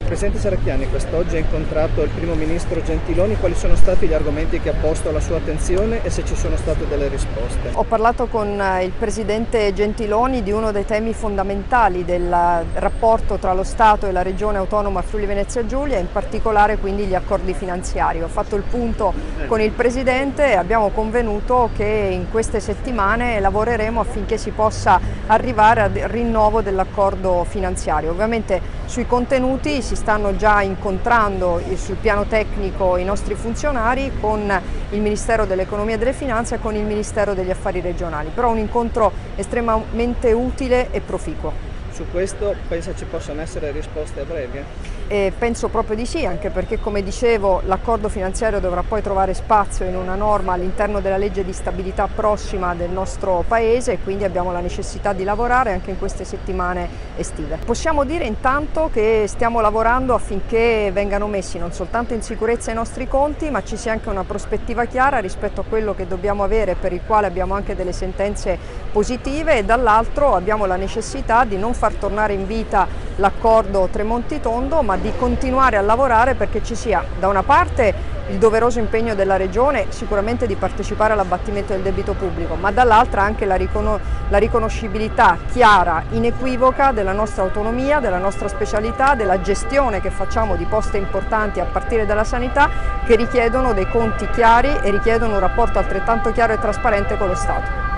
Presidente Serracchiani, quest'oggi ha incontrato il primo ministro Gentiloni, quali sono stati gli argomenti che ha posto alla sua attenzione e se ci sono state delle risposte? Ho parlato con il presidente Gentiloni di uno dei temi fondamentali del rapporto tra lo Stato e la regione autonoma Friuli Venezia Giulia, in particolare quindi gli accordi finanziari. Ho fatto il punto con il presidente e abbiamo convenuto che in queste settimane lavoreremo affinché si possa arrivare al rinnovo dell'accordo finanziario. Ovviamente sui contenuti si stanno già incontrando sul piano tecnico i nostri funzionari con il Ministero dell'Economia e delle Finanze e con il Ministero degli Affari Regionali, però un incontro estremamente utile e proficuo. Su questo pensa ci possano essere risposte a breve? Penso proprio di sì, anche perché, come dicevo, l'accordo finanziario dovrà poi trovare spazio in una norma all'interno della legge di stabilità prossima del nostro Paese e quindi abbiamo la necessità di lavorare anche in queste settimane estive. Possiamo dire intanto che stiamo lavorando affinché vengano messi non soltanto in sicurezza i nostri conti, ma ci sia anche una prospettiva chiara rispetto a quello che dobbiamo avere, per il quale abbiamo anche delle sentenze positive, e dall'altro abbiamo la necessità di non far tornare in vita l'accordo Tremonti-Tondo, ma di continuare a lavorare perché ci sia da una parte il doveroso impegno della Regione sicuramente di partecipare all'abbattimento del debito pubblico, ma dall'altra anche la riconoscibilità chiara, inequivoca della nostra autonomia, della nostra specialità, della gestione che facciamo di poste importanti a partire dalla sanità, che richiedono dei conti chiari e richiedono un rapporto altrettanto chiaro e trasparente con lo Stato.